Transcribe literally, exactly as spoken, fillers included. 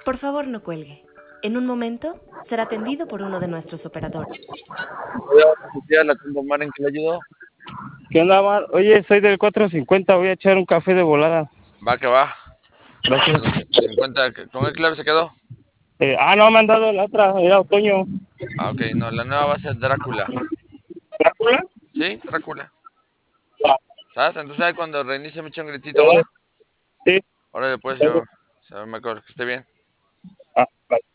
Por favor, no cuelgue. En un momento será atendido por uno de nuestros operadores. Ya la tengo mar en que le ayudó. ¿Qué onda, Mar? Oye, soy del cuatrocientos cincuenta, voy a echar un café de volada. Va que va. Gracias. cincuenta, ¿con qué clave se quedó? Eh, ah, no, me han dado la otra, era otoño. Ah, ok, no, la nueva va a ser Drácula. ¿Drácula? ¿Sí? Drácula. Ah, ¿Sabes? Entonces ahí cuando reinicie me echa un gritito, ¿va? sí. Ahora después yo, se me acuerdo que esté bien. Ah, vale.